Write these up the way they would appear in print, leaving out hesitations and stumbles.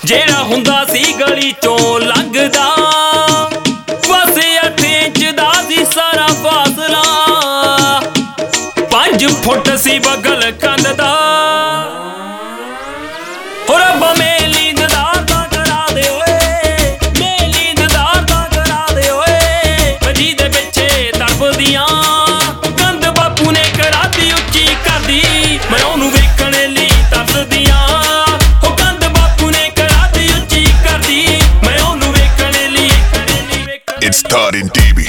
ਜਿਹੜਾ ਹੁੰਦਾ ਸੀ ਗਲੀ ਚੋਂ ਲੰਘਦਾ, ਬਸ 8 ਇੰਚ ਦਾ ਸੀ ਸਾਰਾ ਫਾਸਲਾ, 5 ਫੁੱਟ ਸੀ ਬਗਲ ਕੰਧ ਦਾ। ਹੋ ਰੱਬਾ ਮੇਲੀ ਦੀਦਾਰ ਦਾ ਕਰਾ ਦੇ ਓਏ, ਮੇਲੀ ਦੀਦਾਰ ਦਾ ਕਰਾ ਦੇ ਓਏ, ਜਿਹਦੇ ਪਿੱਛੇ ਤੜਫਦੀਆਂ ਕੰਧ ਬਾਪੂ ਨੇ ਕਰਾਤੀ ਉੱਚੀ ਕਰਦੀ, ਮੈਂ ਉਹਨੂੰ ਵੇਖਣ ਲਈ ਤਰਸਦੀਆਂ। It's starting DB.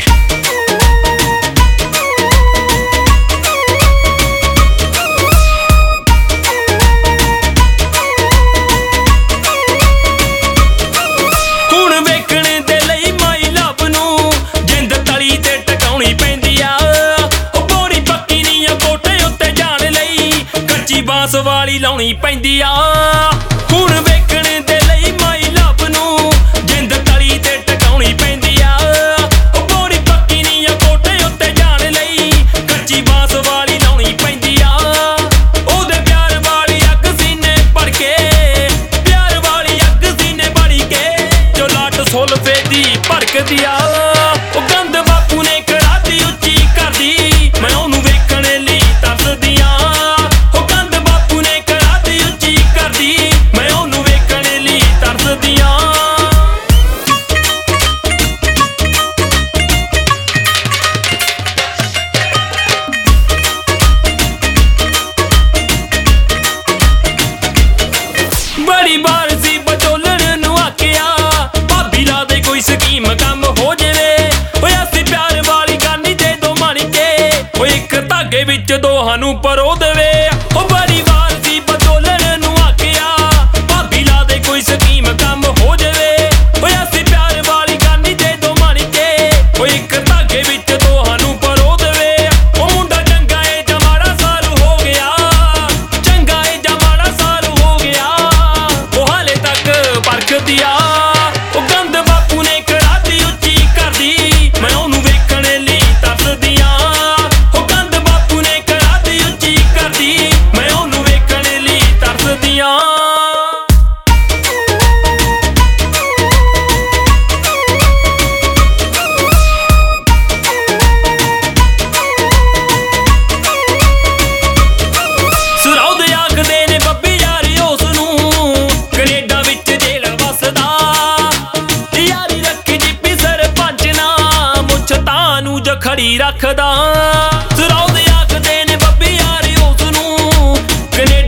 ਹੁਣ ਵੇਖਣ ਦੇ ਲਈ ਮਾਈ ਲੱਭ ਨੂੰ ਜਿੰਦ ਤਲੀ ਤੇ ਟਿਕਾਉਣੀ ਪੈਂਦੀ ਆ, ਉਹ ਬੋਰੀ ਪੱਕੀ ਨਹੀਂ ਆ ਕੋਠੇ ਉੱਤੇ ਜਾਣ ਲਈ, ਕੱਚੀ ਬਾਂਸ ਵਾਲੀ ਲਾਉਣੀ ਪੈਂਦੀ ਆ। ਹੁਣ ਵੇਖਣ ਦੇ ਲਈ ਮਾਈ ਲੱਭ ਨੂੰ ਜਿੰਦ ਤਲੀ ਤੇ ਟਿਕਾਉਣੀ ਪੈਂਦੀ ਆ, ਉਹ ਬੋਰੀ ਪੱਕੀ ਨਹੀਂ ਆ ਕੋਠੇ ਉੱਤੇ ਜਾਣ ਲਈ, ਕੱਚੀ ਬਾਂਸ ਵਾਲੀ ਲਾਉਣੀ ਪੈਂਦੀ ਆ। ਉਹਦੇ ਪਿਆਰ ਵਾਲੀ ਅੱਗ ਸੀਨੇ ਭੜ ਕੇ, ਪਿਆਰ ਵਾਲੀ ਅੱਗ ਸੀਨੇ ਭੜ ਕੇ, ਜੋ ਲੱਟ ਸੁਲਫੇ ਦੀ ਭੜਕਦੀ ਆ, ਉਹ ਗੰਦ ਬਾਪੂ ਨੇ ਕਰਾਤੀ ਉੱਚੀ ਕਰਦੀ, ਮੈਂ ਉਹਨੂੰ ਵੇਖਣ ਲਈ ਤਰਸਦੀਆਂ। ਉਹ ਗੰਦ ਬਾਪੂ ਨੇ ਕਰਾਤੀ ਉੱਚੀ ਕਰਦੀ, ਮੈਂ ਉਹਨੂੰ ਵੇਖਣ ਲਈ ਤਰਸਦੀਆਂ। ਬੜੀ ਵਾਰ ਸੀ ਬਚੋਲਣ ਨੂੰ ਆਖਿਆ, ਭਾਬੀ ਲਾ ਦੇ ਕੋਈ ਸਕੀਮ ਕੰਮ ਹੋ ਜਾਵੇ, ਓਏ ਅਸੀਂ ਪਿਆਰ ਵਾਲੀ ਗਾਨੀ ਦੇ ਦੋ ਮਣ ਕੇ, ਓਏ ਇੱਕ ਧਾਗੇ ਵਿੱਚ ਦੋਹਾਂ ਨੂੰ ਪਰੋ ਦੇਵੇ। ਉਹ ਬੜੀ ਵਾਰ ਸੀ ਬਚੋਲਣ ਨੂੰ ਆਖਿਆ, ਭਾਬੀ ਲਾ ਦੇ ਕੋਈ ਸਕੀਮ ਕੰਮ ਹੋ ਜਾਵੇ, ਓਏ ਅਸੀਂ ਪਿਆਰ ਵਾਲੀ ਗਾਨੀ ਦੇ ਦੋ ਮਣ ਕੇ, ਓਏ ਇੱਕ ਧਾਗੇ ਵਿੱਚ ਦੋਹਾਂ ਨੂੰ ਪਰੋ ਦੇਵੇ। ਉਹ ਮੁੰਡਾ ਚੰਗਾ ਏ ਜਾਂ ਮਾੜਾ ਸਾਰੂ ਹੋ ਗਿਆ, ਚੰਗਾ ਏ ਜਾਂ ਮਾੜਾ ਸਾਰੂ ਹੋ ਗਿਆ, ਉਹ ਹਾਲੇ ਤੱਕ ਪਰਖਦੀ ਆ। ਉਹ ਗੰਦ ਬਾਪੂ ਨੇ ਕਰਾਤੀ ਉੱਚੀ ਕਰਦੀ, ਮੈਂ ਉਹਨੂੰ ਵੇਖਣ ਲਈ ਤਰਸਦੀਆਂ। ਉਹ ਗੰਦ ਬਾਪੂ ਨੇ ਕਰਾਤੀ ਉੱਚੀ ਕਰਦੀ, ਮੈਂ ਉਹਨੂੰ ਵੇਖਣ ਲਈ ਤਰਸਦੀਆਂ। ਸੁਰਾਉਦ ਆਖਦੇ ਨੇ ਬੱਬੀ ਯਾਰੀ ਉਸ ਨੂੰ, ਕੈਨੇਡਾ ਵਿੱਚ ਜੇਲ੍ਹ ਵਸਦਾ, ਯਾਰੀ ਰੱਖੀ ਜਿੱਪੀ ਸਰਪੰਚ ਨਾ, ਮੁੱਛ ਤਾਂ ਨੂੰ ਜਖੜੀ ਰੱਖਦਾ। ਸੁਰਾਉਦ ਆਖਦੇ ਨੇ ਬੱਬੀ ਯਾਰੀ ਉਸ ਨੂੰ, ਕੈਨੇਡਾ